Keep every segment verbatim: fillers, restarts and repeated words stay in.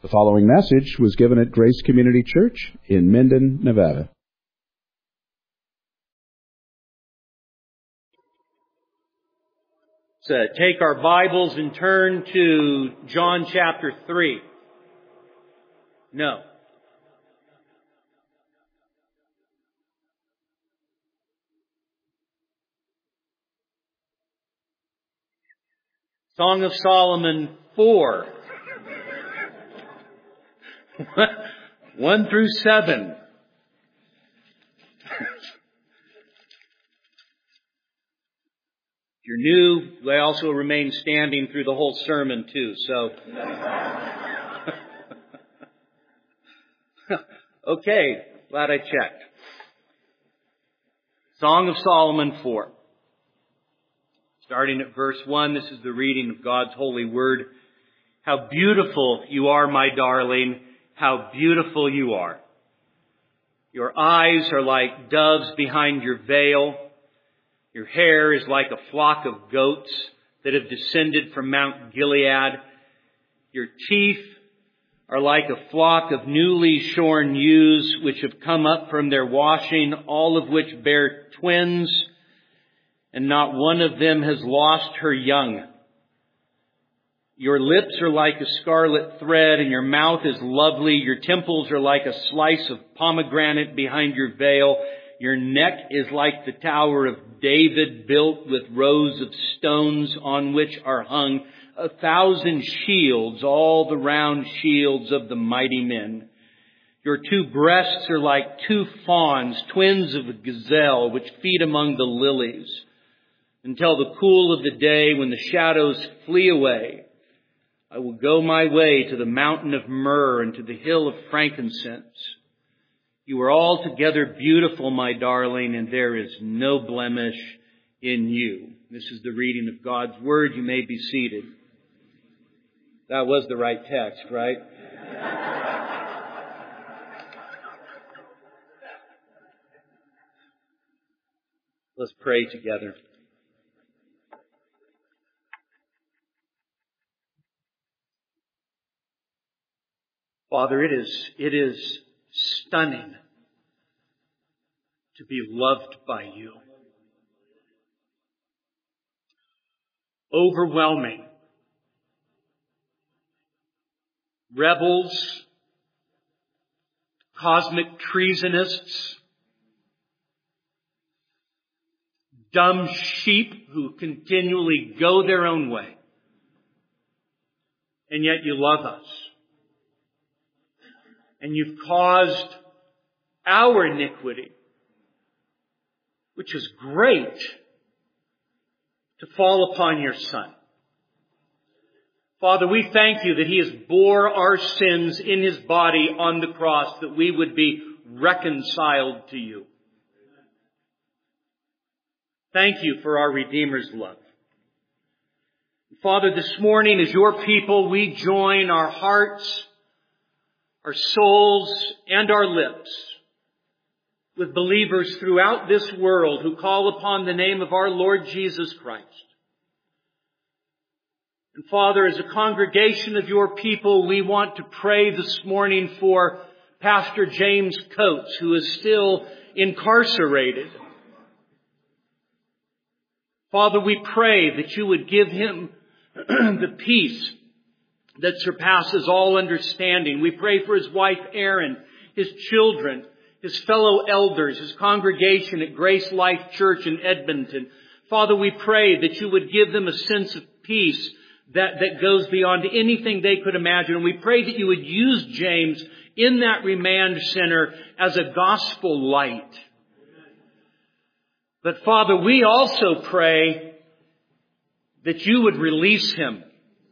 The following message was given at Grace Community Church in Minden, Nevada. So take our Bibles and turn to John chapter three. No. Song of Solomon four. One through seven. If you're new, they also remain standing through the whole sermon too, so. Okay, glad I checked. Song of Solomon four. Starting at verse one, this is the reading of God's holy word. How beautiful you are, my darling. How beautiful you are. Your eyes are like doves behind your veil. Your hair is like a flock of goats that have descended from Mount Gilead. Your teeth are like a flock of newly shorn ewes which have come up from their washing, all of which bear twins, and not one of them has lost her young. Your lips are like a scarlet thread, and your mouth is lovely. Your temples are like a slice of pomegranate behind your veil. Your neck is like the Tower of David, built with rows of stones on which are hung a thousand shields, all the round shields of the mighty men. Your two breasts are like two fawns, twins of a gazelle, which feed among the lilies, until the cool of the day when the shadows flee away. I will go my way to the mountain of myrrh and to the hill of frankincense. You are altogether beautiful, my darling, and there is no blemish in you. This is the reading of God's word. You may be seated. That was the right text, right? Let's pray together. Father, it is, it is stunning to be loved by you. Overwhelming. Rebels, cosmic treasonists, dumb sheep who continually go their own way. And yet you love us. And you've caused our iniquity, which is great, to fall upon your Son. Father, we thank you that He has bore our sins in His body on the cross, that we would be reconciled to you. Thank you for our Redeemer's love. Father, this morning as your people, we join our hearts, our souls, and our lips with believers throughout this world who call upon the name of our Lord Jesus Christ. And Father, as a congregation of your people, we want to pray this morning for Pastor James Coates, who is still incarcerated. Father, we pray that you would give him the peace that surpasses all understanding. We pray for his wife, Erin, his children, his fellow elders, his congregation at Grace Life Church in Edmonton. Father, we pray that you would give them a sense of peace that, that goes beyond anything they could imagine. And we pray that you would use James in that remand center as a gospel light. But Father, we also pray that you would release him.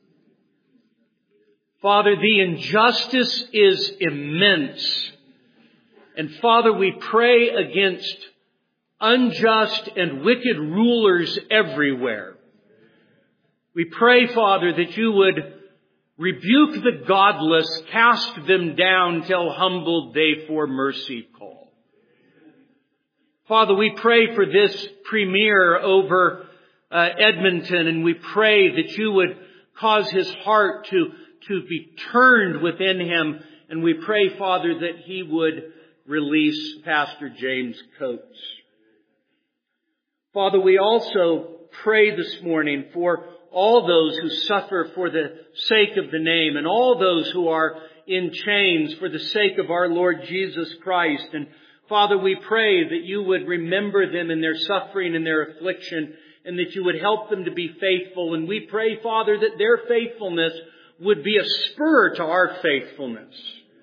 Father, the injustice is immense. And Father, we pray against unjust and wicked rulers everywhere. We pray, Father, that you would rebuke the godless, cast them down till humbled they for mercy call. Father, we pray for this premier over uh, Edmonton, and we pray that you would cause his heart to to be turned within him. And we pray, Father, that he would release Pastor James Coates. Father, we also pray this morning for all those who suffer for the sake of the name, and all those who are in chains for the sake of our Lord Jesus Christ. And Father, we pray that you would remember them in their suffering and their affliction, and that you would help them to be faithful. And we pray, Father, that their faithfulness would be a spur to our faithfulness.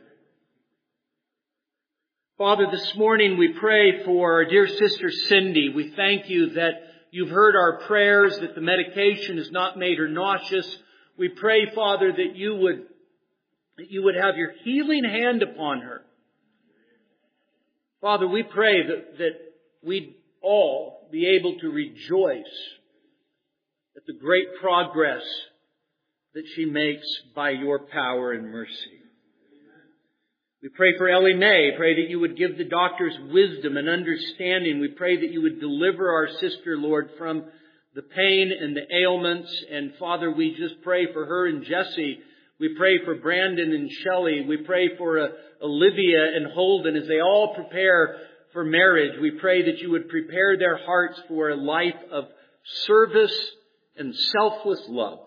Father, this morning we pray for our dear sister Cindy. We thank you that you've heard our prayers, that the medication has not made her nauseous. We pray, Father, that you would, that you would have your healing hand upon her. Father, we pray that, that we'd all be able to rejoice at the great progress that she makes by your power and mercy. We pray for Ellie Mae. Pray that you would give the doctors wisdom and understanding. We pray that you would deliver our sister, Lord, from the pain and the ailments. And Father, we just pray for her and Jesse. We pray for Brandon and Shelley. We pray for uh, Olivia and Holden as they all prepare for marriage. We pray that you would prepare their hearts for a life of service and selfless love.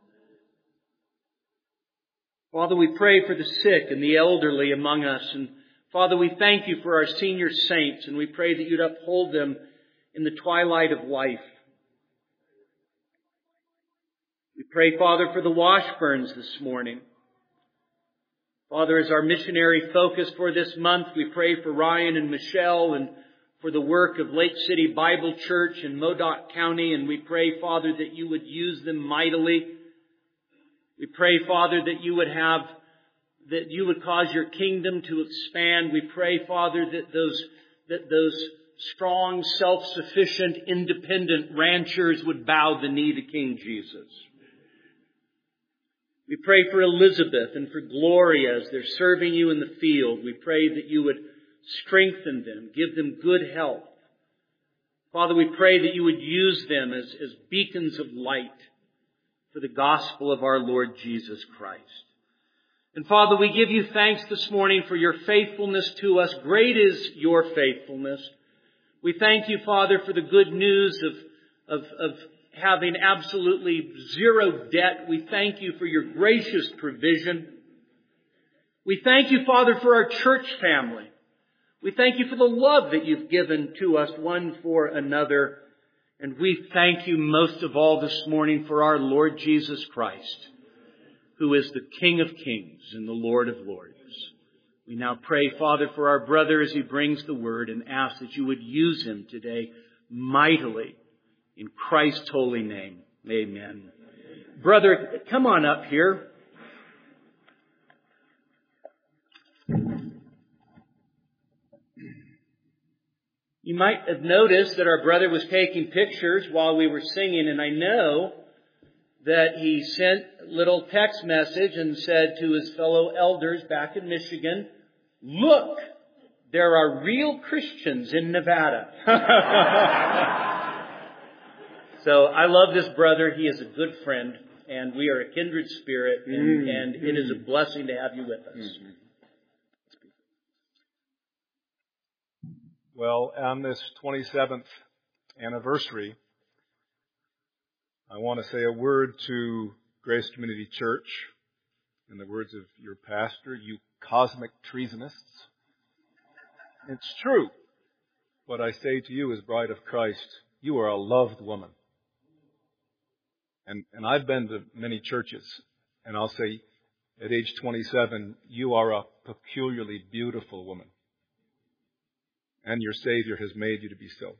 Father, we pray for the sick and the elderly among us. And Father, we thank you for our senior saints, and we pray that you'd uphold them in the twilight of life. We pray, Father, for the Washburns this morning. Father, as our missionary focus for this month, we pray for Ryan and Michelle and for the work of Lake City Bible Church in Modoc County. And we pray, Father, that you would use them mightily. We pray, Father, that you would have, that you would cause your kingdom to expand. We pray, Father, that those, that those strong, self-sufficient, independent ranchers would bow the knee to King Jesus. We pray for Elizabeth and for Gloria as they're serving you in the field. We pray that you would strengthen them, give them good health. Father, we pray that you would use them as, as beacons of light for the gospel of our Lord Jesus Christ. And Father, we give you thanks this morning for your faithfulness to us. Great is your faithfulness. We thank you, Father, for the good news of, of, of having absolutely zero debt. We thank you for your gracious provision. We thank you, Father, for our church family. We thank you for the love that you've given to us one for another. And we thank you most of all this morning for our Lord Jesus Christ, who is the King of Kings and the Lord of Lords. We now pray, Father, for our brother as he brings the word, and ask that you would use him today mightily in Christ's holy name. Amen. Brother, come on up here. You might have noticed that our brother was taking pictures while we were singing, and I know that he sent a little text message and said to his fellow elders back in Michigan, "Look, there are real Christians in Nevada." So I love this brother. He is a good friend, and we are a kindred spirit, and, mm-hmm. and it is a blessing to have you with us. Mm-hmm. Well, on this twenty-seventh anniversary, I want to say a word to Grace Community Church in the words of your pastor, you cosmic treasonists. It's true. What I say to you as bride of Christ, you are a loved woman. And, and I've been to many churches, and I'll say at age twenty-seven, you are a peculiarly beautiful woman. And your Savior has made you to be so.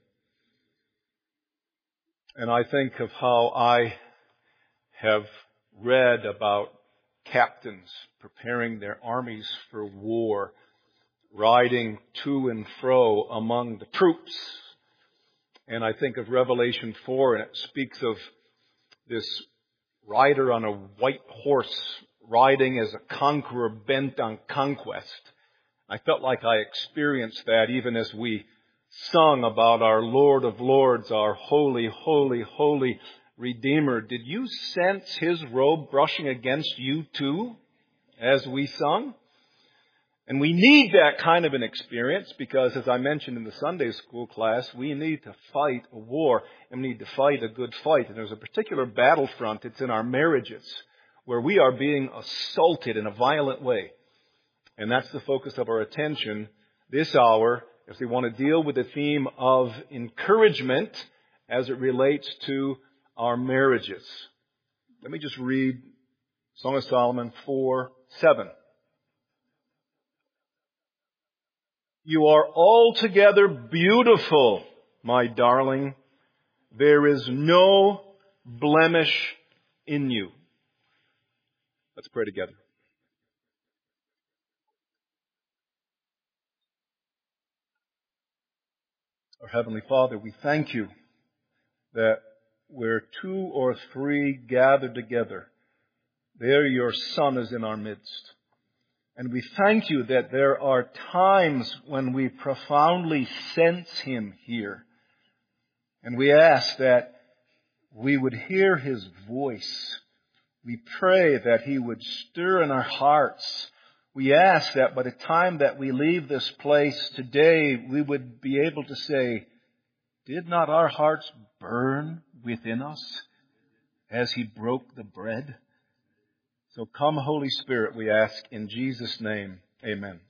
And I think of how I have read about captains preparing their armies for war, riding to and fro among the troops. And I think of Revelation four, and it speaks of this rider on a white horse riding as a conqueror bent on conquest. I felt like I experienced that even as we sung about our Lord of Lords, our holy, holy, holy Redeemer. Did you sense His robe brushing against you too, as we sung? And we need that kind of an experience because, as I mentioned in the Sunday school class, we need to fight a war and we need to fight a good fight. And there's a particular battlefront. It's in our marriages where we are being assaulted in a violent way. And that's the focus of our attention this hour as we want to deal with the theme of encouragement as it relates to our marriages. Let me just read Song of Solomon four seven. You are altogether beautiful, my darling. There is no blemish in you. Let's pray together. Our Heavenly Father, we thank you that where two or three gather together, there your Son is in our midst. And we thank you that there are times when we profoundly sense Him here. And we ask that we would hear His voice. We pray that He would stir in our hearts. We ask that by the time that we leave this place today, we would be able to say, did not our hearts burn within us as He broke the bread? So come, Holy Spirit, we ask in Jesus' name. Amen.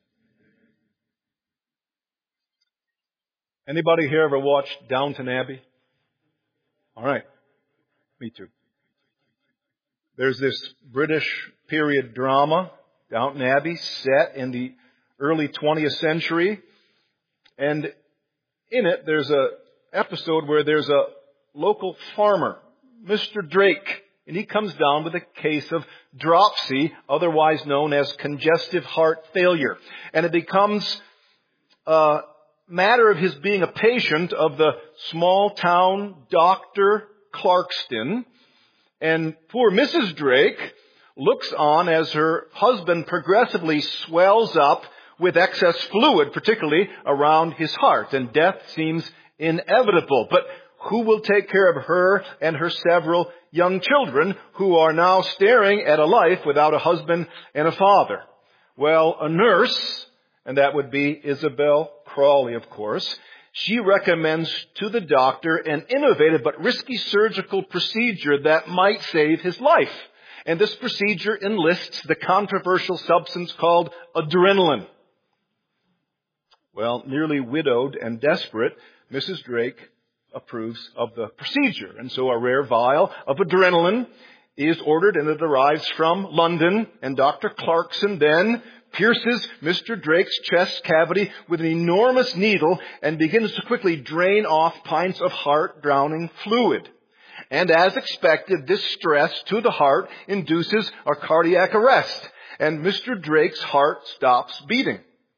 Anybody here ever watched Downton Abbey? All right. Me too. There's this British period drama, Downton Abbey, set in the early twentieth century. And in it, there's a episode where there's a local farmer, Mister Drake. And he comes down with a case of dropsy, otherwise known as congestive heart failure. And it becomes a matter of his being a patient of the small town Doctor Clarkston. And poor Missus Drake looks on as her husband progressively swells up with excess fluid, particularly around his heart. And death seems inevitable. But who will take care of her and her several young children who are now staring at a life without a husband and a father? Well, a nurse, and that would be Isabel Crawley, of course, she recommends to the doctor an innovative but risky surgical procedure that might save his life. And this procedure enlists the controversial substance called adrenaline. Well, nearly widowed and desperate, Missus Drake approves of the procedure. And so a rare vial of adrenaline is ordered, and it arrives from London. And Doctor Clarkson then pierces Mister Drake's chest cavity with an enormous needle and begins to quickly drain off pints of heart-drowning fluid. And as expected, this stress to the heart induces a cardiac arrest, and Mister Drake's heart stops beating.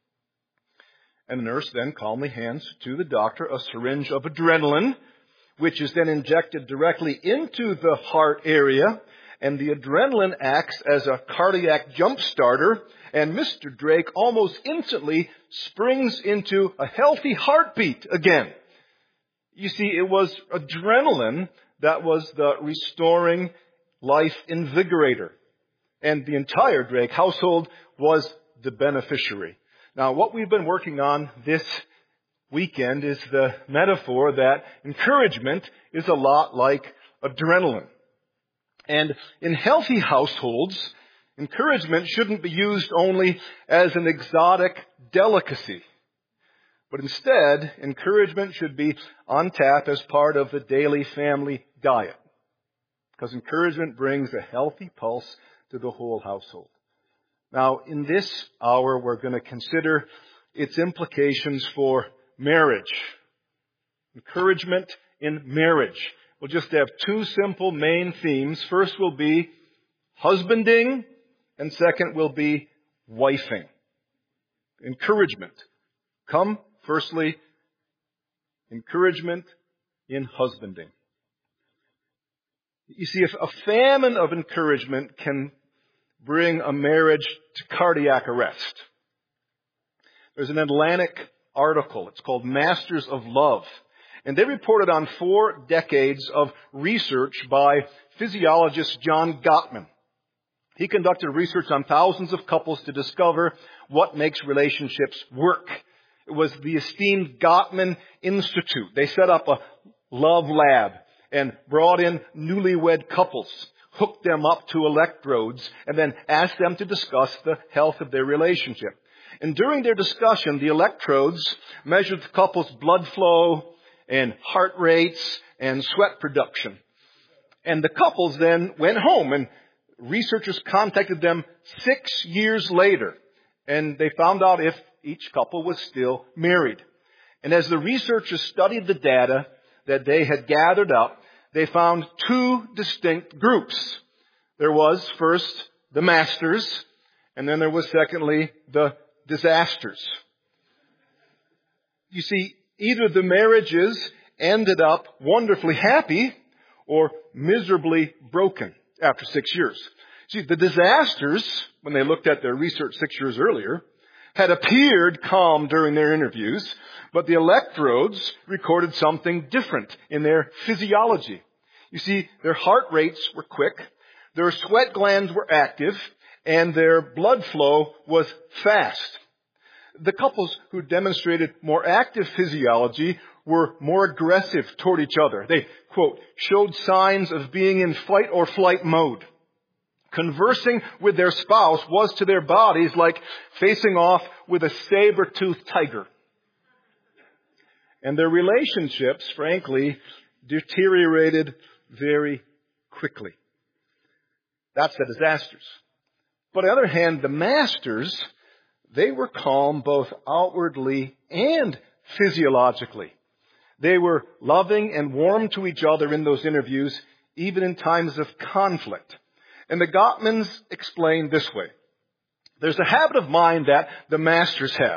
And the nurse then calmly hands to the doctor a syringe of adrenaline, which is then injected directly into the heart area. And the adrenaline acts as a cardiac jump starter. And Mister Drake almost instantly springs into a healthy heartbeat again. You see, it was adrenaline that was the restoring life invigorator. And the entire Drake household was the beneficiary. Now, what we've been working on this weekend is the metaphor that encouragement is a lot like adrenaline. And in healthy households, encouragement shouldn't be used only as an exotic delicacy. But instead, encouragement should be on tap as part of the daily family diet. Because encouragement brings a healthy pulse to the whole household. Now, in this hour, we're going to consider its implications for marriage. Encouragement in marriage. We'll just have two simple main themes. First will be husbanding, and second will be wifing. Encouragement. Come, firstly, encouragement in husbanding. You see, if a famine of encouragement can bring a marriage to cardiac arrest. There's an Atlantic article. It's called Masters of Love. And they reported on four decades of research by physiologist John Gottman. He conducted research on thousands of couples to discover what makes relationships work. It was the esteemed Gottman Institute. They set up a love lab and brought in newlywed couples, hooked them up to electrodes, and then asked them to discuss the health of their relationship. And during their discussion, the electrodes measured the couple's blood flow and heart rates and sweat production. And the couples then went home, and researchers contacted them six years later, and they found out if each couple was still married. And as the researchers studied the data that they had gathered up, they found two distinct groups. There was first the masters, and then there was secondly the disasters. You see, either the marriages ended up wonderfully happy or miserably broken after six years. See, the disasters, when they looked at their research six years earlier, had appeared calm during their interviews, but the electrodes recorded something different in their physiology. You see, their heart rates were quick, their sweat glands were active, and their blood flow was fast. The couples who demonstrated more active physiology were more aggressive toward each other. They, quote, showed signs of being in fight or flight mode. Conversing with their spouse was to their bodies like facing off with a saber-toothed tiger. And their relationships, frankly, deteriorated very quickly. That's the disasters. But on the other hand, the masters, they were calm both outwardly and physiologically. They were loving and warm to each other in those interviews, even in times of conflict. And the Gottmans explain this way. There's a habit of mind that the masters have,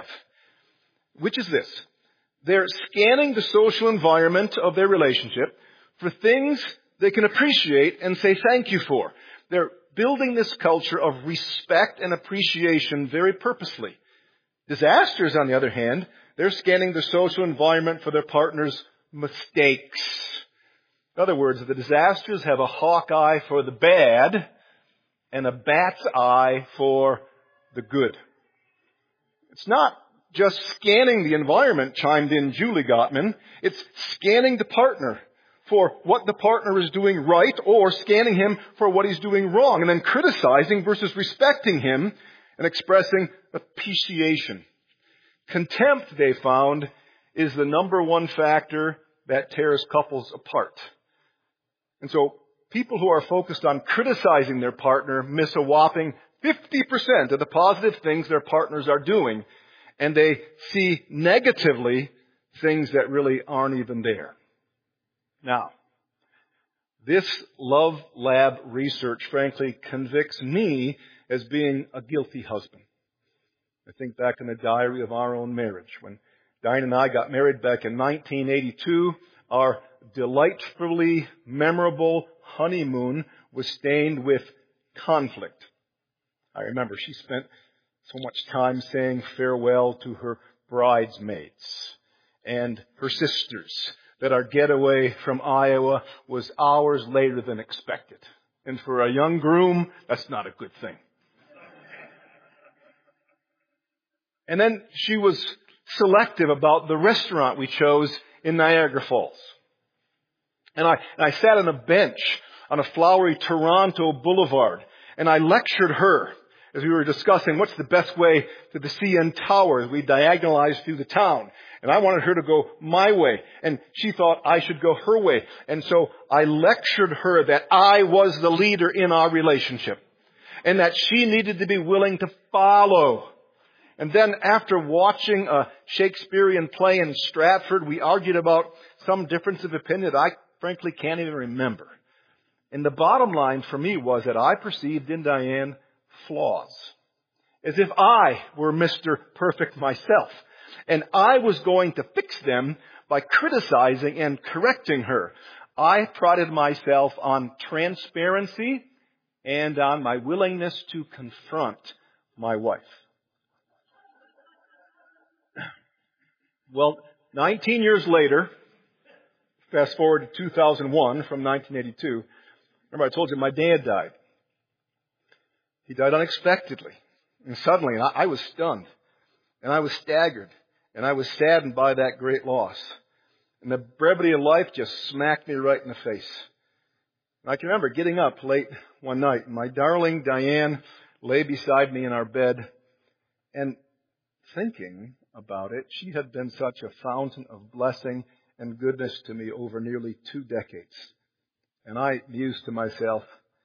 which is this. They're scanning the social environment of their relationship for things they can appreciate and say thank you for. They're building this culture of respect and appreciation very purposely. Disasters, on the other hand, they're scanning the social environment for their partner's mistakes. In other words, the disasters have a hawk eye for the bad and a bat's eye for the good. It's not just scanning the environment, chimed in Julie Gottman. It's scanning the partner for what the partner is doing right or scanning him for what he's doing wrong, and then criticizing versus respecting him and expressing appreciation. Contempt, they found, is the number one factor that tears couples apart. And so people who are focused on criticizing their partner miss a whopping fifty percent of the positive things their partners are doing, and they see negatively things that really aren't even there. Now, this Love Lab research, frankly, convicts me as being a guilty husband. I think back in the diary of our own marriage. When Diane and I got married back in nineteen eighty-two, our delightfully memorable honeymoon was stained with conflict. I remember she spent so much time saying farewell to her bridesmaids and her sisters, that our getaway from Iowa was hours later than expected. And for a young groom, that's not a good thing. And then she was selective about the restaurant we chose in Niagara Falls. And I, and I sat on a bench on a flowery Toronto boulevard, and I lectured her as we were discussing what's the best way to the C N Tower as we diagonalized through the town. And I wanted her to go my way, and she thought I should go her way. And so I lectured her that I was the leader in our relationship, and that she needed to be willing to follow. And then after watching a Shakespearean play in Stratford, we argued about some difference of opinion that I frankly can't even remember. And the bottom line for me was that I perceived in Diane flaws, as if I were Mister Perfect myself. And I was going to fix them by criticizing and correcting her. I prided myself on transparency and on my willingness to confront my wife. Well, nineteen years later, Fast forward to two thousand one from nineteen eighty-two. Remember I told you my dad died. He died unexpectedly and suddenly, and I, I was stunned. And I was staggered. And I was saddened by that great loss. And the brevity of life just smacked me right in the face. And I can remember getting up late one night, and my darling Diane lay beside me in our bed, and thinking about it, she had been such a fountain of blessing and goodness to me over nearly two decades. And I mused to myself,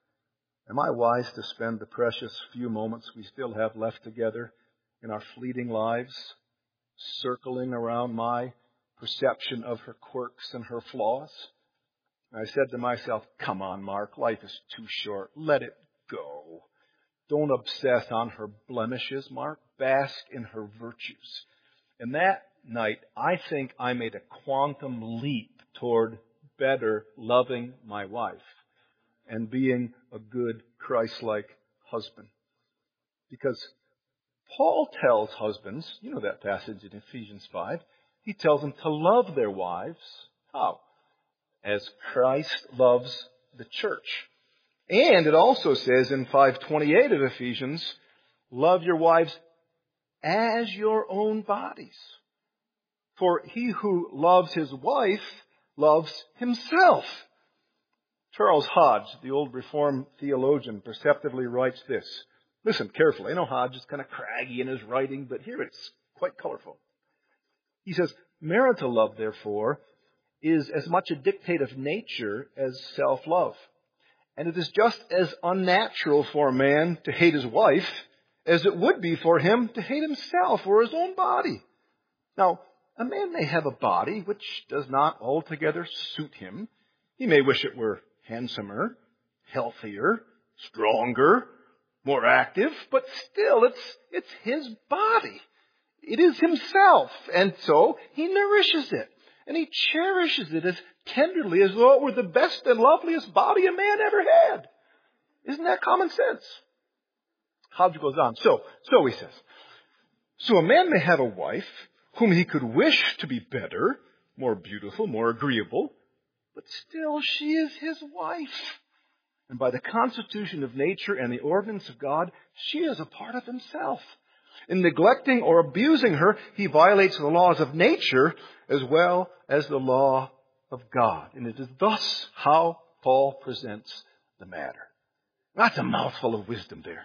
am I wise to spend the precious few moments we still have left together in our fleeting lives, circling around my perception of her quirks and her flaws? And I said to myself, come on, Mark, life is too short. Let it go. Don't obsess on her blemishes, Mark. Bask in her virtues. And that night, I think I made a quantum leap toward better loving my wife and being a good Christ-like husband. Because Paul tells husbands, you know that passage in Ephesians five, he tells them to love their wives. How? As Christ loves the church. And it also says in five twenty-eight of Ephesians, love your wives as your own bodies. For he who loves his wife loves himself. Charles Hodge, the old Reformed theologian, perceptively writes this. Listen carefully. I know Hodge is kind of craggy in his writing, but here it's quite colorful. He says, marital love, therefore, is as much a dictate of nature as self-love. And it is just as unnatural for a man to hate his wife as it would be for him to hate himself or his own body. Now, a man may have a body which does not altogether suit him. He may wish it were handsomer, healthier, stronger, more active, but still it's, it's his body. It is himself, and so he nourishes it, and he cherishes it as tenderly as though it were the best and loveliest body a man ever had. Isn't that common sense? Hodge goes on. So, so he says, so a man may have a wife whom he could wish to be better, more beautiful, more agreeable, but still she is his wife. And by the constitution of nature and the ordinance of God, she is a part of himself. In neglecting or abusing her, he violates the laws of nature as well as the law of God. And it is thus how Paul presents the matter. That's a mouthful of wisdom there.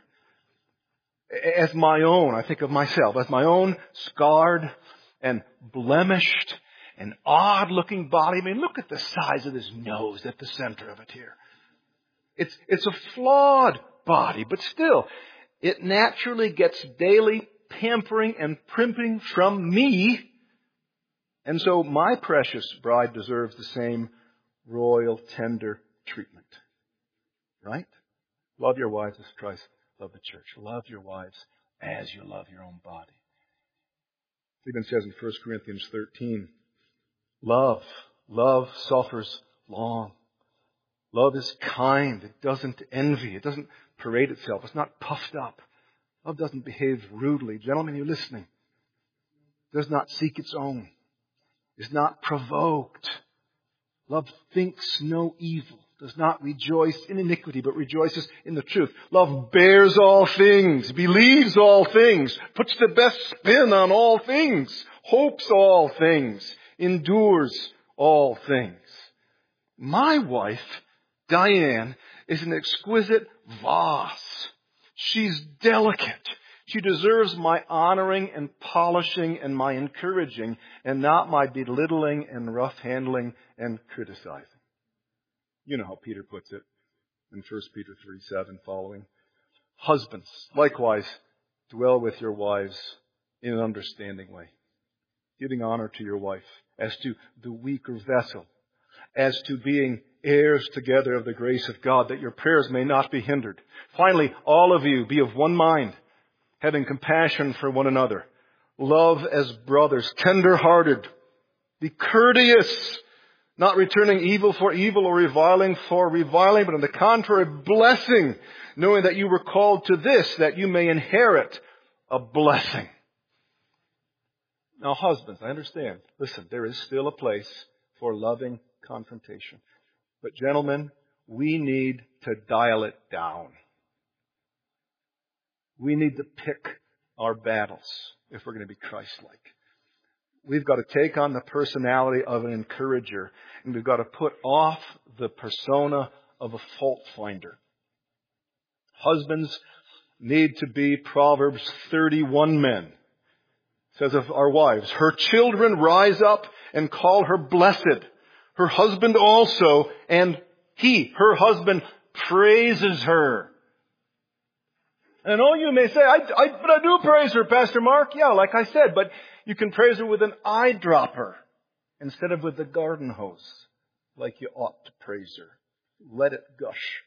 As my own, I think of myself, as my own scarred and blemished and odd-looking body. I mean, look at the size of this nose at the center of it here. It's, it's a flawed body, but still, it naturally gets daily pampering and primping from me. And so my precious bride deserves the same royal, tender treatment. Right? Love your wives as Christ loved the church. Love your wives as you love your own body. It even says in First Corinthians thirteen, love, love suffers long. Love is kind. It doesn't envy. It doesn't parade itself. It's not puffed up. Love doesn't behave rudely. Gentlemen, you're listening. It does not seek its own. Is not provoked. Love thinks no evil. Does not rejoice in iniquity, but rejoices in the truth. Love bears all things, believes all things, puts the best spin on all things, hopes all things, endures all things. My wife, Diane, is an exquisite vase. She's delicate. She deserves my honoring and polishing and my encouraging, and not my belittling and rough handling and criticizing. You know how Peter puts it in First Peter three seven following. Husbands, likewise, dwell with your wives in an understanding way, giving honor to your wife as to the weaker vessel, as to being heirs together of the grace of God, that your prayers may not be hindered. Finally, all of you be of one mind, having compassion for one another. Love as brothers, tender-hearted. Be courteous, not returning evil for evil or reviling for reviling, but on the contrary, blessing, knowing that you were called to this, that you may inherit a blessing. Now, husbands, I understand. Listen, there is still a place for loving confrontation. But gentlemen, we need to dial it down. We need to pick our battles if we're going to be Christ-like. We've got to take on the personality of an encourager, and we've got to put off the persona of a fault finder. Husbands need to be Proverbs thirty-one men. It says of our wives, her children rise up and call her blessed. Her husband also, and he, her husband, praises her. And all you may say, I, I, but I do praise her, Pastor Mark. Yeah, like I said, but you can praise her with an eyedropper instead of with the garden hose, like you ought to praise her. Let it gush.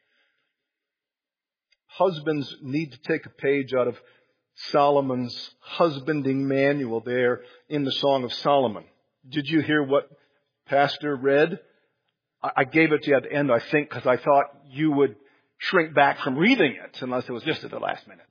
Husbands need to take a page out of Solomon's husbanding manual there in the Song of Solomon. Did you hear what Pastor read? I gave it to you at the end, I think, because I thought you would shrink back from reading it unless it was just at the last minute.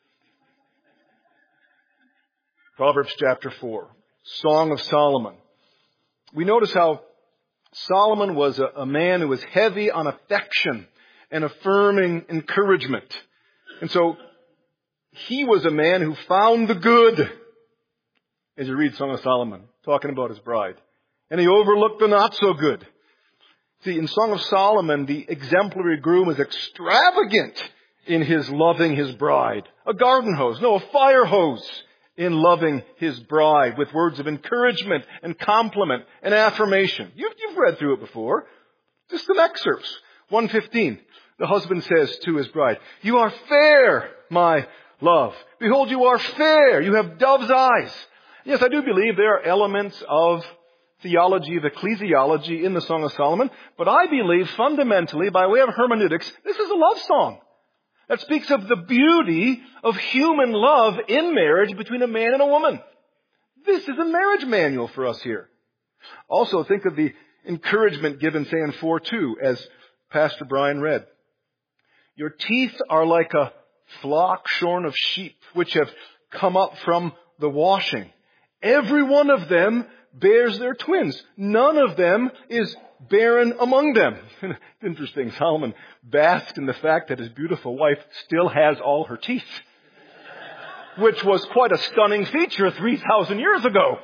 Proverbs chapter four, Song of Solomon. We notice how Solomon was a, a man who was heavy on affection and affirming encouragement. And so he was a man who found the good, as you read Song of Solomon, talking about his bride. And he overlooked the not so good. See, in Song of Solomon, the exemplary groom is extravagant in his loving his bride. A garden hose, no, a fire hose in loving his bride with words of encouragement and compliment and affirmation. You've, you've read through it before. Just some excerpts. one fifteen, the husband says to his bride, you are fair, my love. Behold, you are fair. You have dove's eyes. Yes, I do believe there are elements of theology of ecclesiology in the Song of Solomon, but I believe fundamentally, by way of hermeneutics, this is a love song that speaks of the beauty of human love in marriage between a man and a woman. This is a marriage manual for us here. Also, think of the encouragement given, say, in four two, as Pastor Brian read. Your teeth are like a flock shorn of sheep, which have come up from the washing. Every one of them bears their twins. None of them is barren among them. Interesting. Solomon basked in the fact that his beautiful wife still has all her teeth, which was quite a stunning feature three thousand years ago.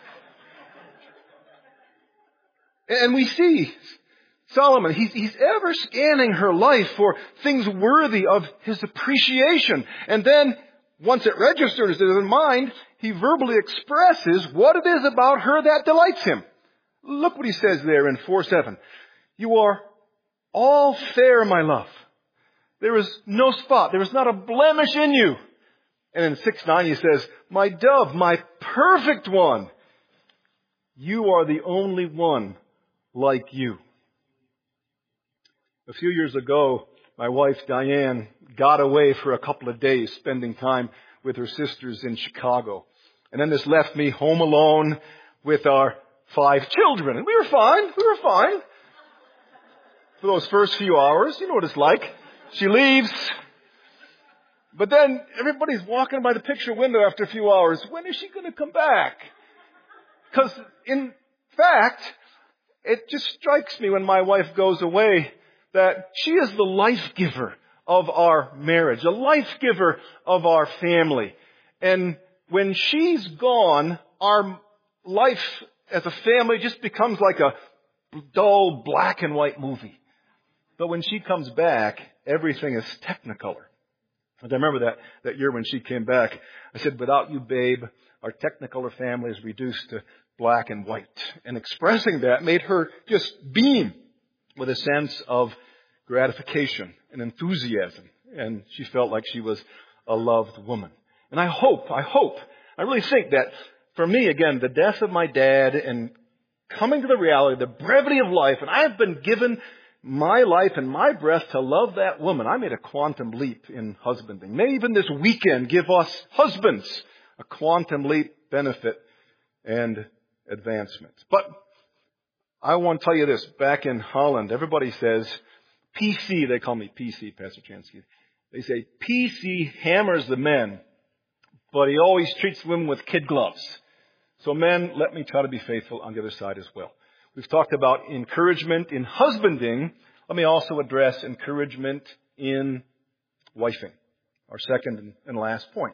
And we see Solomon, he's, he's ever scanning her life for things worthy of his appreciation. And then, once it registers in his mind, he verbally expresses what it is about her that delights him. Look what he says there in four seven. You are all fair, my love. There is no spot. There is not a blemish in you. And in six nine he says, my dove, my perfect one. You are the only one like you. A few years ago, my wife Diane got away for a couple of days spending time with her sisters in Chicago. And then this left me home alone with our five children. And we were fine. We were fine. For those first few hours, you know what it's like. She leaves. But then everybody's walking by the picture window after a few hours. When is she going to come back? Because in fact, it just strikes me when my wife goes away that she is the life giver of our marriage, the life giver of our family. And when she's gone, our life as a family just becomes like a dull black and white movie. But when she comes back, everything is technicolor. And I remember that, that year when she came back, I said, without you, babe, our technicolor family is reduced to black and white. And expressing that made her just beam with a sense of gratification and enthusiasm. And she felt like she was a loved woman. And I hope, I hope, I really think that for me, again, the death of my dad and coming to the reality, the brevity of life, and I have been given my life and my breath to love that woman. I made a quantum leap in husbanding. May even this weekend give us husbands a quantum leap benefit and advancement. But I want to tell you this. Back in Holland, everybody says P C. They call me P C, Pastor Chansky. They say P C hammers the men, but he always treats women with kid gloves. So men, let me try to be faithful on the other side as well. We've talked about encouragement in husbanding. Let me also address encouragement in wifing, our second and last point.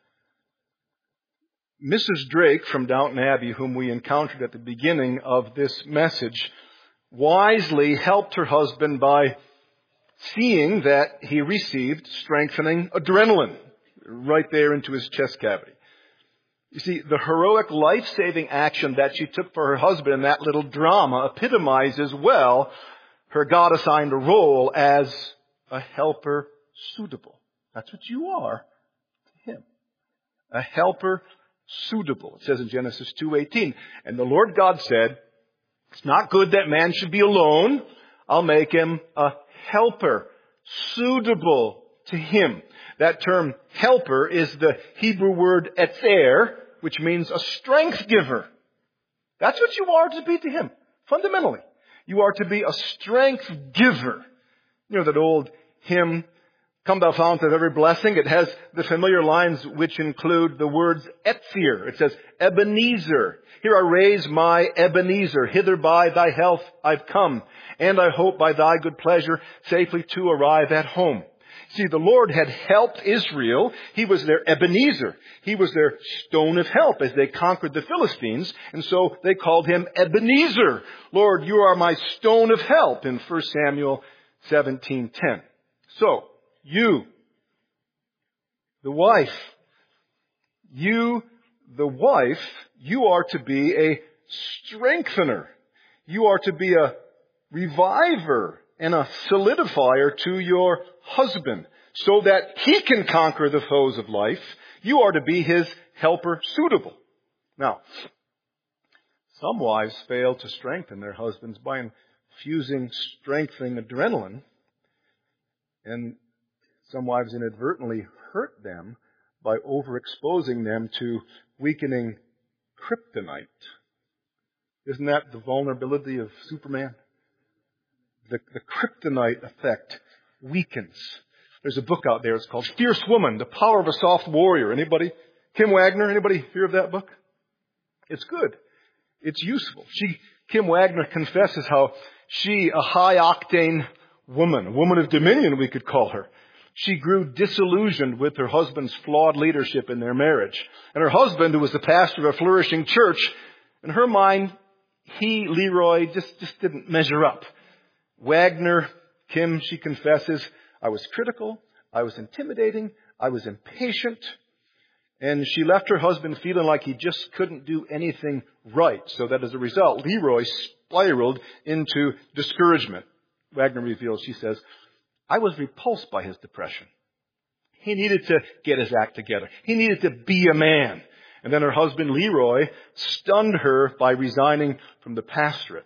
Missus Drake from Downton Abbey, whom we encountered at the beginning of this message, wisely helped her husband by seeing that he received strengthening adrenaline right there into his chest cavity. You see, the heroic life-saving action that she took for her husband in that little drama epitomizes well her God-assigned role as a helper suitable. That's what you are to him. A helper suitable. It says in Genesis two eighteen, and the Lord God said, it's not good that man should be alone. I'll make him a helper suitable to him. That term helper is the Hebrew word etzer, which means a strength giver. That's what you are to be to him, fundamentally. You are to be a strength giver. You know that old hymn, Come Thou Fount of Every Blessing? It has the familiar lines which include the words Etzir. It says, Ebenezer. Here I raise my Ebenezer. Hither by thy health I've come. And I hope by thy good pleasure safely to arrive at home. See, the Lord had helped Israel. He was their Ebenezer. He was their stone of help as they conquered the Philistines. And so they called him Ebenezer. Lord, you are my stone of help in First Samuel seventeen ten. So, you, the wife, you, the wife, you are to be a strengthener. You are to be a reviver and a solidifier to your husband so that he can conquer the foes of life. You are to be his helper suitable. Now, some wives fail to strengthen their husbands by infusing strengthening adrenaline, and some wives inadvertently hurt them by overexposing them to weakening kryptonite. Isn't that the vulnerability of Superman? The, the kryptonite effect weakens. There's a book out there. It's called Fierce Woman, The Power of a Soft Warrior. Anybody? Kim Wagner, anybody hear of that book? It's good. It's useful. She, Kim Wagner confesses how she, a high-octane woman, a woman of dominion we could call her, she grew disillusioned with her husband's flawed leadership in their marriage. And her husband, who was the pastor of a flourishing church, in her mind, he, Leroy, just, just didn't measure up. Wagner, Kim, she confesses, I was critical, I was intimidating, I was impatient, and she left her husband feeling like he just couldn't do anything right. So that as a result, Leroy spiraled into discouragement. Wagner reveals, she says, I was repulsed by his depression. He needed to get his act together. He needed to be a man. And then her husband, Leroy, stunned her by resigning from the pastorate.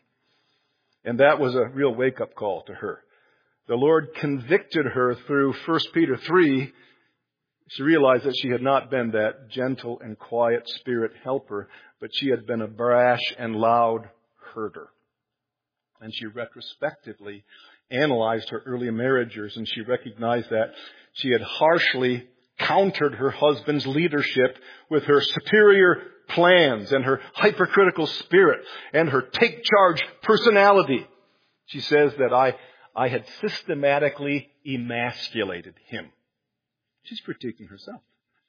And that was a real wake-up call to her. The Lord convicted her through First Peter three. She realized that she had not been that gentle and quiet spirit helper, but she had been a brash and loud herder. And she retrospectively analyzed her early marriages, and she recognized that she had harshly countered her husband's leadership with her superior plans and her hypercritical spirit and her take-charge personality. She says that I, I had systematically emasculated him. She's critiquing herself.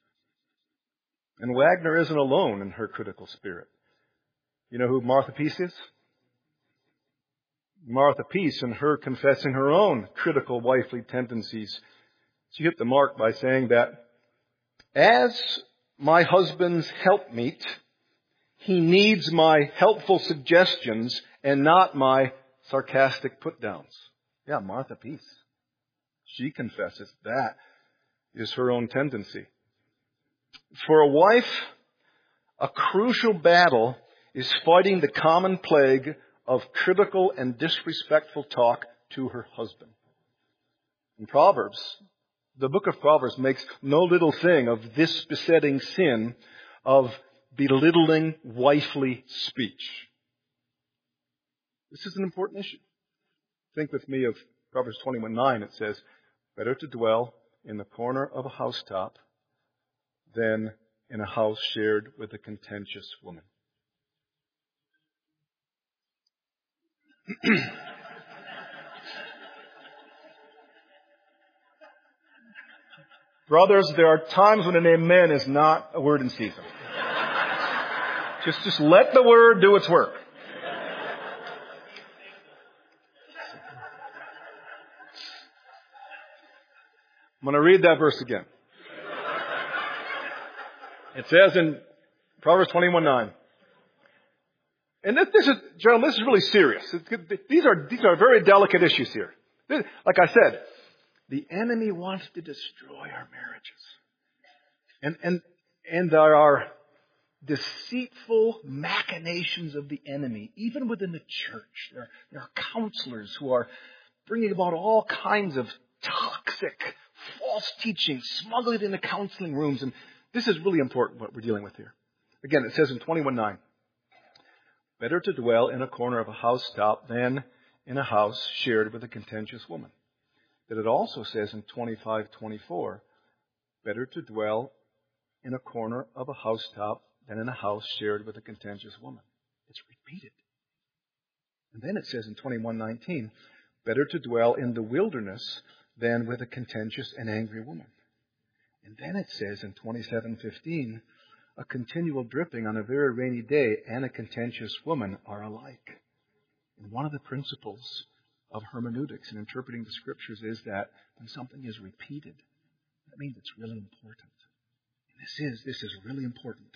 And Wagner isn't alone in her critical spirit. You know who Martha Peace is? Martha Peace, in her confessing her own critical wifely tendencies, she hit the mark by saying that as my husband's helpmeet, he needs my helpful suggestions and not my sarcastic put-downs. Yeah, Martha Peace. She confesses that is her own tendency. For a wife, a crucial battle is fighting the common plague of critical and disrespectful talk to her husband. In Proverbs, the book of Proverbs makes no little thing of this besetting sin of belittling wifely speech. This is an important issue. Think with me of Proverbs twenty-one nine. It says, better to dwell in the corner of a housetop than in a house shared with a contentious woman. Brothers, there are times when an amen is not a word in season. Just, just let the word do its work. I'm going to read that verse again. It says in Proverbs twenty-one nine. And this, this is, gentlemen, this is really serious. These are, these are very delicate issues here. Like I said, the enemy wants to destroy our marriages. And, and, and there are deceitful machinations of the enemy, even within the church. There, there are counselors who are bringing about all kinds of toxic, false teaching, smuggling it into counseling rooms. And this is really important what we're dealing with here. Again, it says in twenty-one nine, better to dwell in a corner of a housetop than in a house shared with a contentious woman. That it also says in twenty-five twenty-four, better to dwell in a corner of a housetop than in a house shared with a contentious woman. It's repeated. And then it says in twenty-one nineteen, better to dwell in the wilderness than with a contentious and angry woman. And then it says in twenty-seven fifteen, a continual dripping on a very rainy day and a contentious woman are alike. And one of the principles of hermeneutics and interpreting the Scriptures is that when something is repeated, that means it's really important. And this is, this is really important.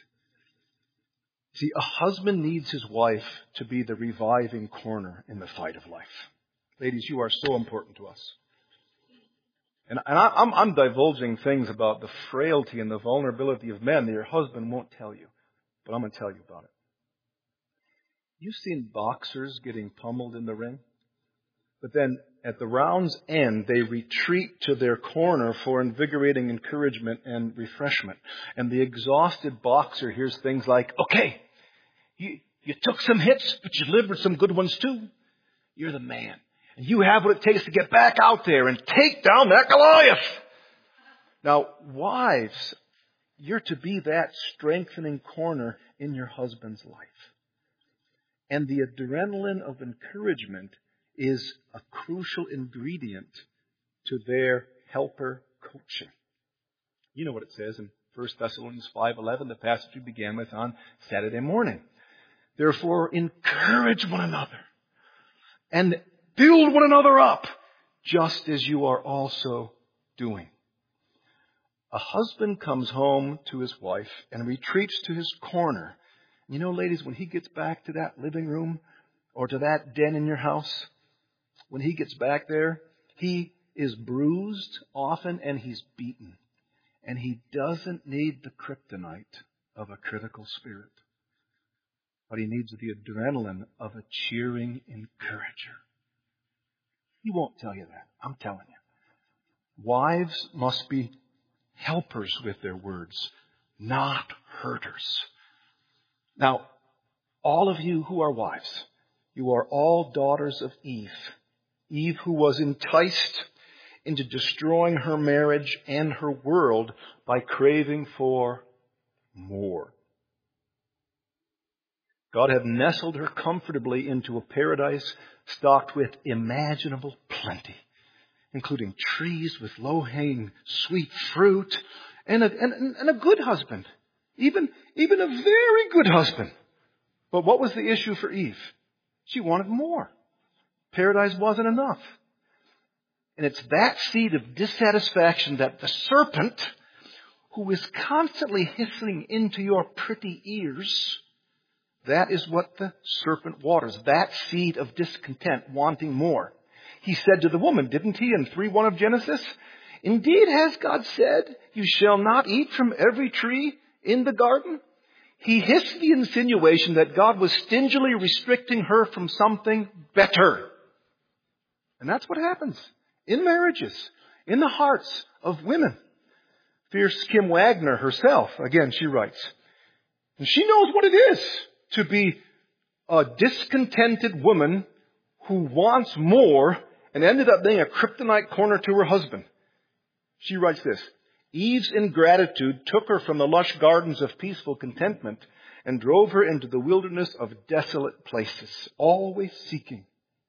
See, a husband needs his wife to be the reviving corner in the fight of life. Ladies, you are so important to us. And, and I, I'm, I'm divulging things about the frailty and the vulnerability of men that your husband won't tell you. But I'm going to tell you about it. You've seen boxers getting pummeled in the ring? But then at the round's end, they retreat to their corner for invigorating encouragement and refreshment. And the exhausted boxer hears things like, okay, you, you took some hits, but you delivered some good ones too. You're the man. And you have what it takes to get back out there and take down that Goliath. Now, wives, you're to be that strengthening corner in your husband's life. And the adrenaline of encouragement is a crucial ingredient to their helper coaching. You know what it says in First Thessalonians five eleven, the passage we began with on Saturday morning. Therefore, encourage one another and build one another up, just as you are also doing. A husband comes home to his wife and retreats to his corner. You know, ladies, when he gets back to that living room or to that den in your house, when he gets back there, he is bruised often and he's beaten. And he doesn't need the kryptonite of a critical spirit. But he needs the adrenaline of a cheering encourager. He won't tell you that. I'm telling you. Wives must be helpers with their words, not hurters. Now, all of you who are wives, you are all daughters of Eve. Eve who was enticed into destroying her marriage and her world by craving for more. God had nestled her comfortably into a paradise stocked with imaginable plenty, including trees with low-hanging sweet fruit and a, and, and a good husband, even, even a very good husband. But what was the issue for Eve? She wanted more. Paradise wasn't enough. And it's that seed of dissatisfaction that the serpent, who is constantly hissing into your pretty ears, that is what the serpent waters. That seed of discontent, wanting more. He said to the woman, didn't he, in three one of Genesis? Indeed, has God said, you shall not eat from every tree in the garden? He hissed the insinuation that God was stingily restricting her from something better. And that's what happens in marriages, in the hearts of women. Fierce Kim Wagner herself, again, she writes, and she knows what it is to be a discontented woman who wants more and ended up being a kryptonite corner to her husband. She writes this, Eve's ingratitude took her from the lush gardens of peaceful contentment and drove her into the wilderness of desolate places, always seeking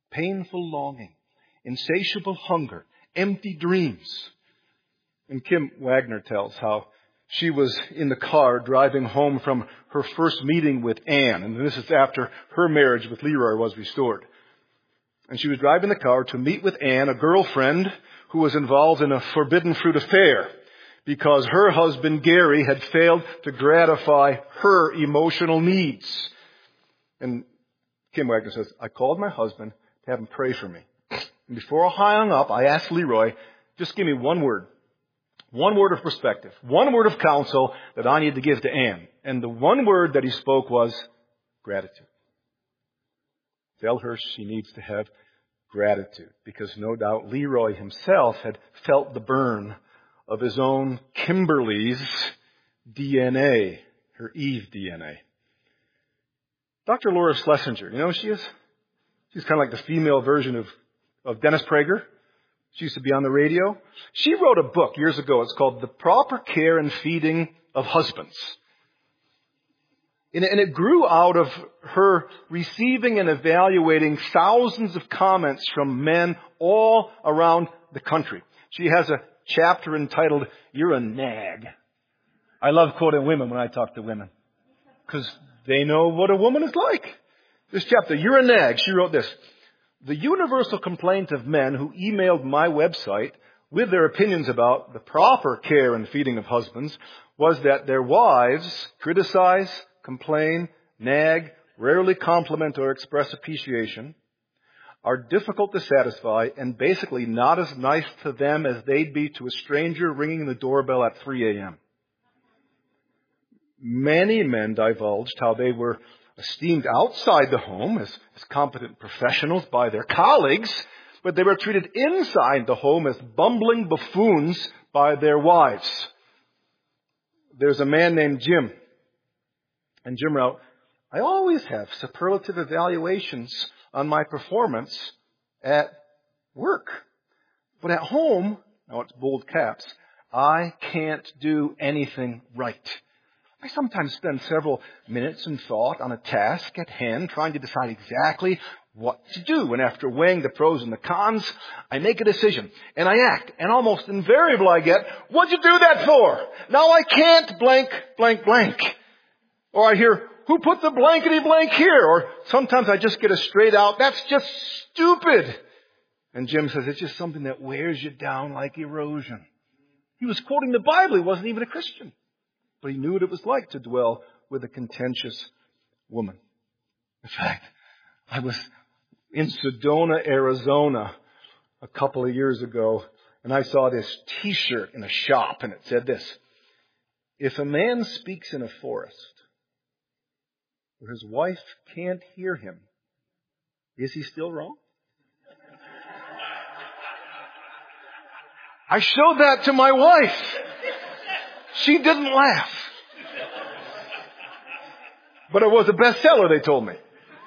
painful longing, insatiable hunger, empty dreams. And Kim Wagner tells how she was in the car driving home from her first meeting with Anne. And this is after her marriage with Leroy was restored. And she was driving the car to meet with Anne, a girlfriend who was involved in a forbidden fruit affair because her husband, Gary, had failed to gratify her emotional needs. And Kim Wagner says, I called my husband to have him pray for me. And before I hung up, I asked Leroy, just give me one word. One word of perspective. One word of counsel that I need to give to Anne. And the one word that he spoke was gratitude. Tell her she needs to have gratitude. Because no doubt Leroy himself had felt the burn of his own Kimberly's D N A. Her Eve D N A. Doctor Laura Schlesinger, you know who she is? She's kind of like the female version of, of Dennis Prager. She used to be on the radio. She wrote a book years ago. It's called The Proper Care and Feeding of Husbands. And it grew out of her receiving and evaluating thousands of comments from men all around the country. She has a chapter entitled, You're a Nag. I love quoting women when I talk to women, because they know what a woman is like. This chapter, You're a Nag, she wrote this. The universal complaint of men who emailed my website with their opinions about the proper care and feeding of husbands was that their wives criticize, complain, nag, rarely compliment or express appreciation, are difficult to satisfy, and basically not as nice to them as they'd be to a stranger ringing the doorbell at three a.m. Many men divulged how they were esteemed outside the home as, as competent professionals by their colleagues, but they were treated inside the home as bumbling buffoons by their wives. There's a man named Jim. And Jim wrote, I always have superlative evaluations on my performance at work. But at home, now it's bold caps, I can't do anything right. I sometimes spend several minutes in thought on a task at hand, trying to decide exactly what to do. And after weighing the pros and the cons, I make a decision and I act. And almost invariably I get, what'd you do that for? Now I can't blank, blank, blank. Or I hear, who put the blankety blank here? Or sometimes I just get a straight out, that's just stupid. And Jim says, it's just something that wears you down like erosion. He was quoting the Bible. He wasn't even a Christian. But he knew what it was like to dwell with a contentious woman. In fact, I was in Sedona, Arizona a couple of years ago, and I saw this T-shirt in a shop, and it said this: if a man speaks in a forest where his wife can't hear him, is he still wrong? I showed that to my wife. She didn't laugh. But it was a bestseller, they told me.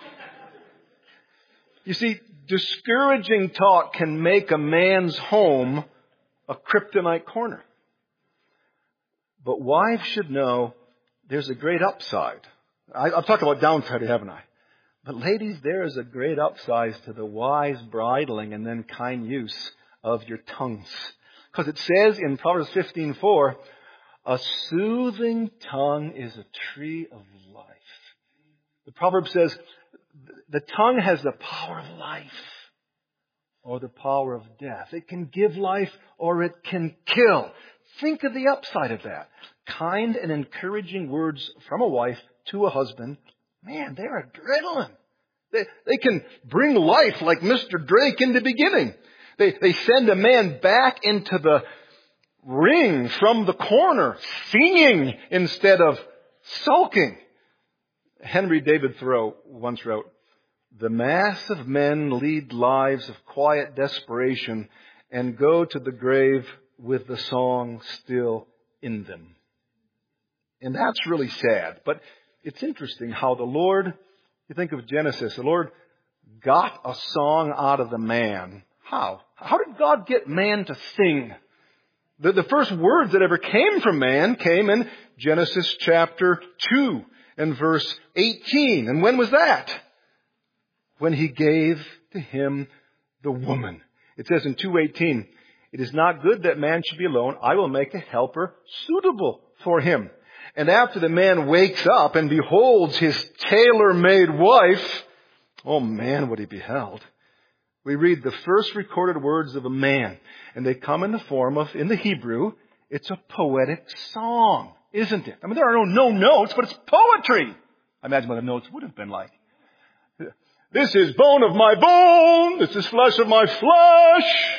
You see, discouraging talk can make a man's home a kryptonite corner. But wives should know there's a great upside. I, I've talked about downside, haven't I? But ladies, there is a great upside to the wise bridling and then kind use of your tongues. Because it says in Proverbs fifteen four, a soothing tongue is a tree of life. The proverb says, the tongue has the power of life or the power of death. It can give life or it can kill. Think of the upside of that. Kind and encouraging words from a wife to a husband, man, they're adrenaline. They, they can bring life like Mister Drake in the beginning. They, they send a man back into the ring from the corner, singing instead of sulking. Henry David Thoreau once wrote, the mass of men lead lives of quiet desperation and go to the grave with the song still in them. And that's really sad. But it's interesting how the Lord, you think of Genesis, the Lord got a song out of the man. How? How did God get man to sing? The, the first words that ever came from man came in Genesis chapter two and verse eighteen. And when was that? When he gave to him the woman. It says in two eighteen, it is not good that man should be alone. I will make a helper suitable for him. And after the man wakes up and beholds his tailor-made wife, oh man, what he beheld. We read the first recorded words of a man, and they come in the form of, in the Hebrew, it's a poetic song, isn't it? I mean, there are no, no notes, but it's poetry. I imagine what the notes would have been like. This is bone of my bone. This is flesh of my flesh.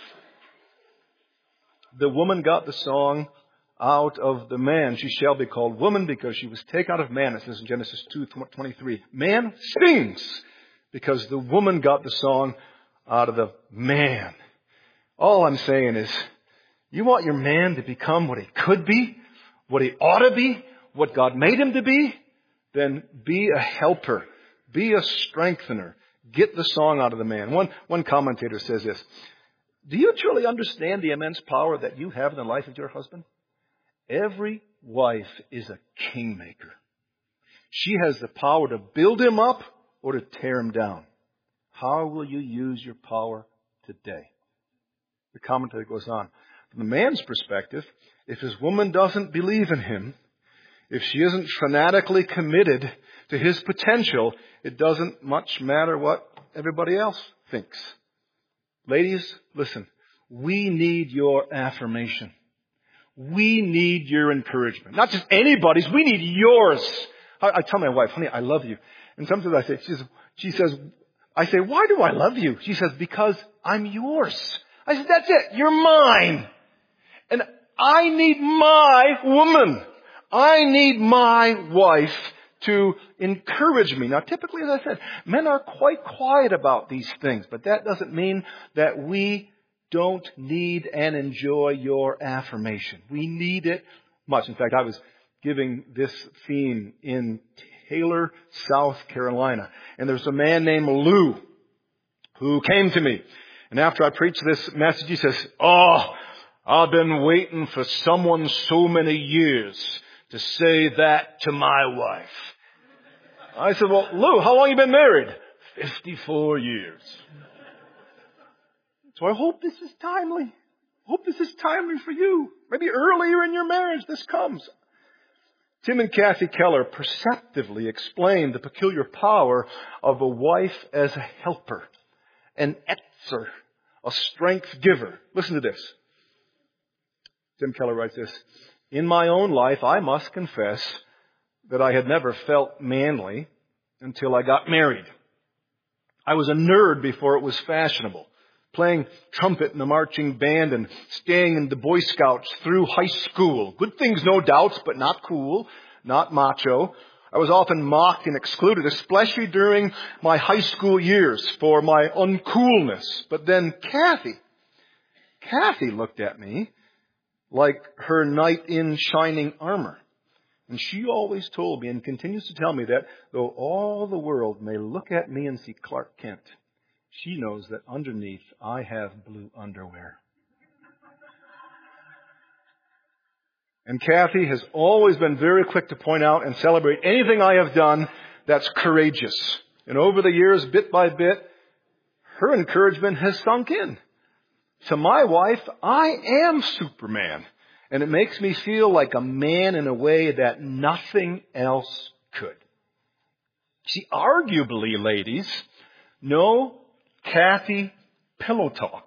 The woman got the song out of the man. She shall be called woman because she was taken out of man. It says in Genesis two twenty-three. Man sings because the woman got the song out of the man. All I'm saying is, you want your man to become what he could be, what he ought to be, what God made him to be? Then be a helper. Be a strengthener. Get the song out of the man. One, one commentator says this. Do you truly understand the immense power that you have in the life of your husband? Every wife is a kingmaker. She has the power to build him up or to tear him down. How will you use your power today? The commentator goes on. From the man's perspective, if his woman doesn't believe in him, if she isn't fanatically committed to his potential, it doesn't much matter what everybody else thinks. Ladies, listen, we need your affirmation. We need your encouragement. Not just anybody's, we need yours. I, I tell my wife, honey, I love you. And sometimes I say, she says, she says, I say, why do I love you? She says, because I'm yours. I said, that's it, you're mine. And I need my woman. I need my wife to encourage me. Now, typically, as I said, men are quite quiet about these things, but that doesn't mean that we don't need and enjoy your affirmation. We need it much. In fact, I was giving this theme in Taylor, South Carolina, and there's a man named Lou who came to me. And after I preached this message, he says, oh, I've been waiting for someone so many years to say that to my wife. I said, well, Lou, how long have you been married? fifty-four years. So I hope this is timely. I hope this is timely for you. Maybe earlier in your marriage this comes. Tim and Kathy Keller perceptively explained the peculiar power of a wife as a helper, an etzer, a strength giver. Listen to this. Tim Keller writes this. In my own life, I must confess that I had never felt manly until I got married. I was a nerd before it was fashionable, playing trumpet in the marching band and staying in the Boy Scouts through high school. Good things, no doubt, but not cool, not macho. I was often mocked and excluded, especially during my high school years for my uncoolness. But then Kathy, Kathy looked at me like her knight in shining armor. And she always told me and continues to tell me that though all the world may look at me and see Clark Kent, she knows that underneath I have blue underwear. And Kathy has always been very quick to point out and celebrate anything I have done that's courageous. And over the years, bit by bit, her encouragement has sunk in. To my wife, I am Superman. And it makes me feel like a man in a way that nothing else could. See, arguably, ladies, no Kathy pillow talk.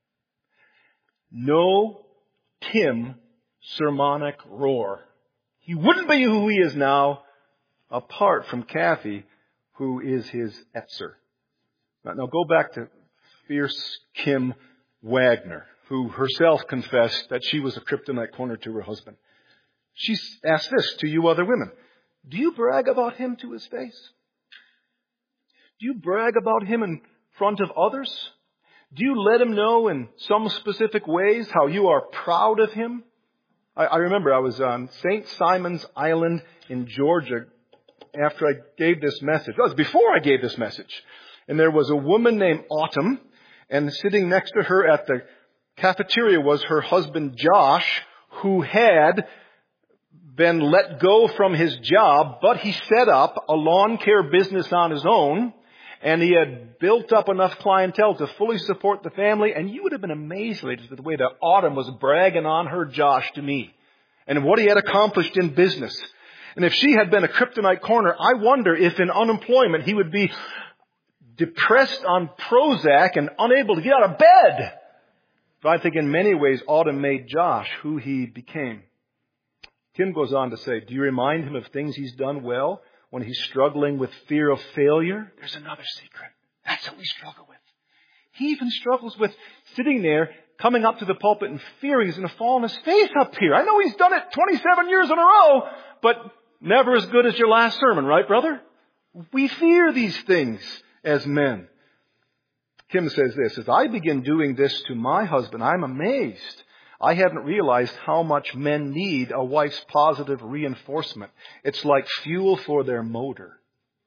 No Tim sermonic roar. He wouldn't be who he is now apart from Kathy, who is his etzer. Now, now go back to fierce Kim Wagner, who herself confessed that she was a kryptonite corner to her husband. She asked this to you other women. Do you brag about him to his face? Do you brag about him in front of others? Do you let him know in some specific ways how you are proud of him? I, I remember I was on Saint Simon's Island in Georgia after I gave this message. It was before I gave this message. And there was a woman named Autumn, and sitting next to her at the cafeteria was her husband Josh, who had been let go from his job, but he set up a lawn care business on his own. And he had built up enough clientele to fully support the family. And you would have been amazed, ladies, at the way that Autumn was bragging on her Josh to me and what he had accomplished in business. And if she had been a kryptonite corner, I wonder if in unemployment he would be depressed on Prozac and unable to get out of bed. But I think in many ways Autumn made Josh who he became. Kim goes on to say, do you remind him of things he's done well when he's struggling with fear of failure? There's another secret. That's what we struggle with. He even struggles with sitting there, coming up to the pulpit and fearing he's going to fall on his face up here. I know he's done it twenty-seven years in a row, but never as good as your last sermon, right, brother? We fear these things as men. Kim says this, as I begin doing this to my husband, I'm amazed. I hadn't realized how much men need a wife's positive reinforcement. It's like fuel for their motor.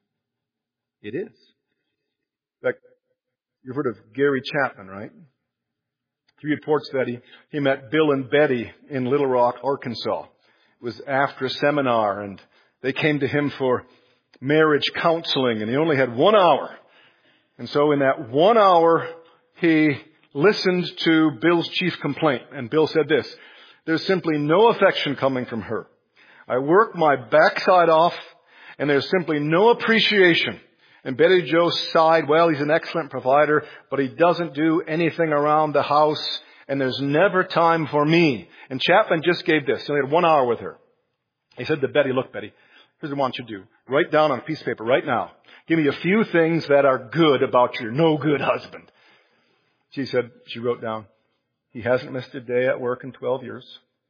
It is. In fact, you've heard of Gary Chapman, right? He reports that he, he met Bill and Betty in Little Rock, Arkansas. It was after a seminar, and they came to him for marriage counseling, and he only had one hour. And so in that one hour, he listened to Bill's chief complaint. And Bill said this, there's simply no affection coming from her. I work my backside off, and there's simply no appreciation. And Betty Jo sighed, well, he's an excellent provider, but he doesn't do anything around the house, and there's never time for me. And Chapman just gave this. He only had one hour with her. He said to Betty, look, Betty, here's what I want you to do. Write down on a piece of paper right now. Give me a few things that are good about your no good husband. She said, she wrote down, he hasn't missed a day at work in twelve years.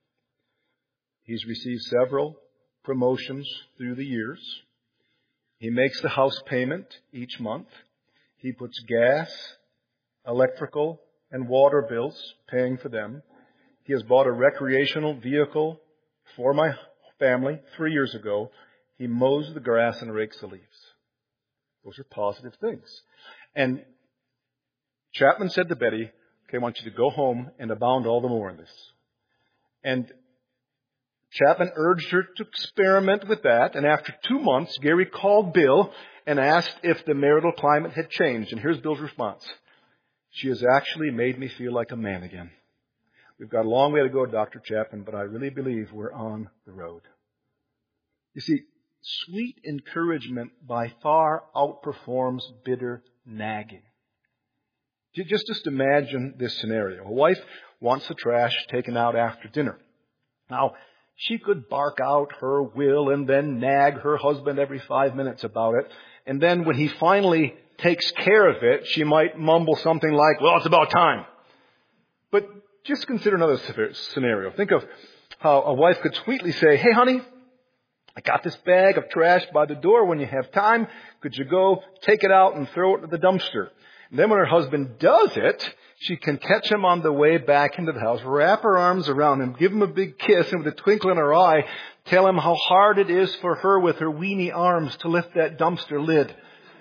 He's received several promotions through the years. He makes the house payment each month. He puts gas, electrical, and water bills, paying for them. He has bought a recreational vehicle for my family three years ago. He mows the grass and rakes the leaves. Those are positive things. And Chapman said to Betty, okay, I want you to go home and abound all the more in this. And Chapman urged her to experiment with that. And after two months, Gary called Bill and asked if the marital climate had changed. And here's Bill's response. She has actually made me feel like a man again. We've got a long way to go, Doctor Chapman, but I really believe we're on the road. You see, sweet encouragement by far outperforms bitter nagging. Just, just imagine this scenario. A wife wants the trash taken out after dinner. Now, she could bark out her will and then nag her husband every five minutes about it. And then when he finally takes care of it, she might mumble something like, well, it's about time. But just consider another scenario. Think of how a wife could sweetly say, hey, honey, I got this bag of trash by the door. When you have time, could you go take it out and throw it to the dumpster? And then when her husband does it, she can catch him on the way back into the house, wrap her arms around him, give him a big kiss, and with a twinkle in her eye, tell him how hard it is for her with her weeny arms to lift that dumpster lid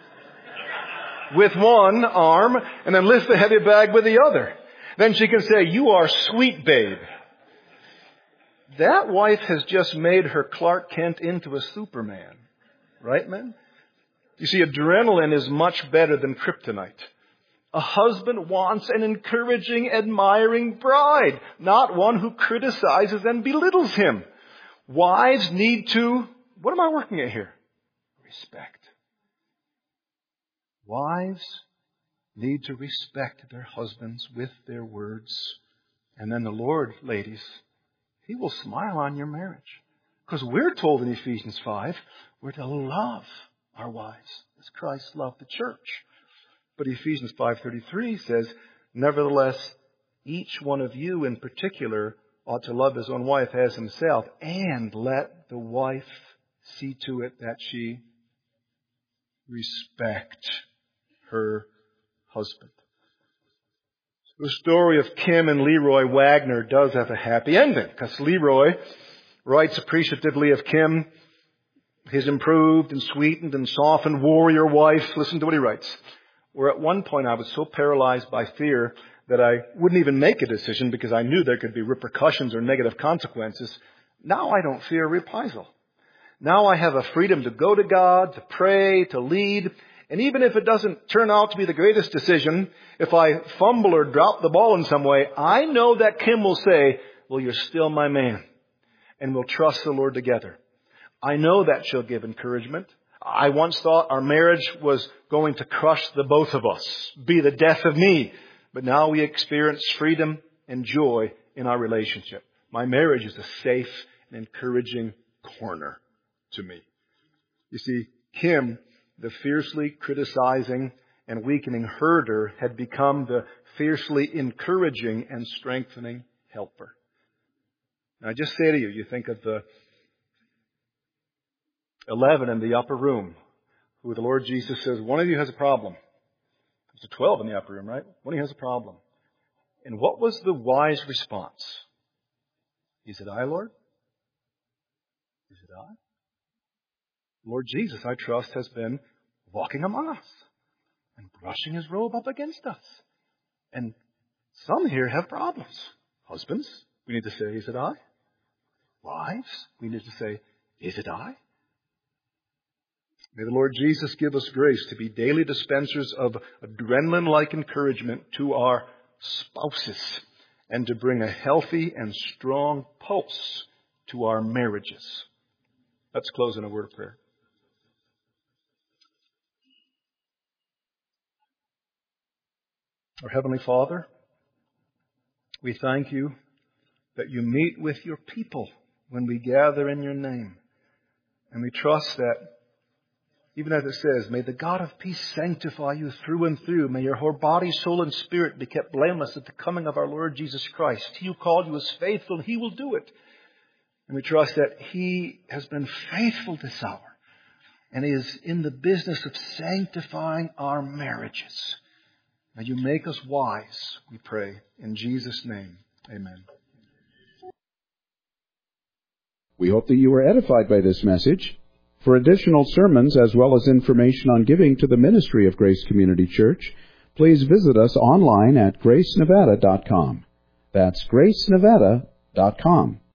with one arm, and then lift the heavy bag with the other. Then she can say, you are sweet, babe. That wife has just made her Clark Kent into a Superman. Right, men? You see, adrenaline is much better than kryptonite. A husband wants an encouraging, admiring bride, not one who criticizes and belittles him. Wives need to, what am I working at here? Respect. Wives need to respect their husbands with their words. And then the Lord, ladies, He will smile on your marriage. Because we're told in Ephesians five, we're to love our wives as Christ loved the church. But Ephesians five thirty-three says, nevertheless, each one of you in particular ought to love his own wife as himself, and let the wife see to it that she respect her husband. The story of Kim and Leroy Wagner does have a happy ending, because Leroy writes appreciatively of Kim, his improved and sweetened and softened warrior wife. Listen to what he writes. Where at one point I was so paralyzed by fear that I wouldn't even make a decision because I knew there could be repercussions or negative consequences. Now I don't fear reprisal. Now I have a freedom to go to God, to pray, to lead, And even if it doesn't turn out to be the greatest decision, if I fumble or drop the ball in some way, I know that Kim will say, well, you're still my man. And we'll trust the Lord together. I know that she'll give encouragement. I once thought our marriage was going to crush the both of us, be the death of me. But now we experience freedom and joy in our relationship. My marriage is a safe and encouraging corner to me. You see, Kim, the fiercely criticizing and weakening herder, had become the fiercely encouraging and strengthening helper. Now I just say to you, you think of the eleven in the upper room, who the Lord Jesus says, one of you has a problem. There's a twelve in the upper room, right? One of you has a problem. And what was the wise response? Is it I, Lord? Is it I? Lord Jesus, I trust, has been walking among us and brushing his robe up against us. And some here have problems. Husbands, we need to say, is it I? Wives, we need to say, is it I? May the Lord Jesus give us grace to be daily dispensers of adrenaline-like encouragement to our spouses and to bring a healthy and strong pulse to our marriages. Let's close in a word of prayer. Our Heavenly Father, we thank you that you meet with your people when we gather in your name. And we trust that, even as it says, may the God of peace sanctify you through and through. May your whole body, soul, and spirit be kept blameless at the coming of our Lord Jesus Christ. He who called you is faithful, and he will do it. And we trust that he has been faithful this hour and is in the business of sanctifying our marriages. May you make us wise, we pray. In Jesus' name, amen. We hope that you were edified by this message. For additional sermons as well as information on giving to the ministry of Grace Community Church, please visit us online at grace nevada dot com. That's grace nevada dot com.